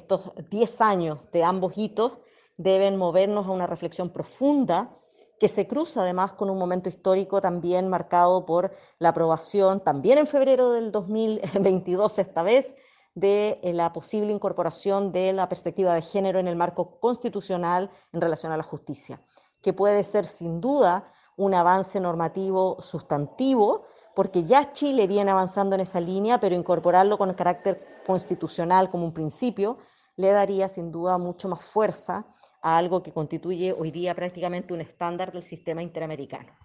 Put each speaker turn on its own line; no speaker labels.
estos 10 años de ambos hitos deben movernos a una reflexión profunda que se cruza además con un momento histórico también marcado por la aprobación, también en febrero del 2022 esta vez, de la posible incorporación de la perspectiva de género en el marco constitucional en relación a la justicia, que puede ser sin duda un avance normativo sustantivo, porque ya Chile viene avanzando en esa línea, pero incorporarlo con carácter constitucional como un principio le daría sin duda mucho más fuerza a algo que constituye hoy día prácticamente un estándar del sistema interamericano.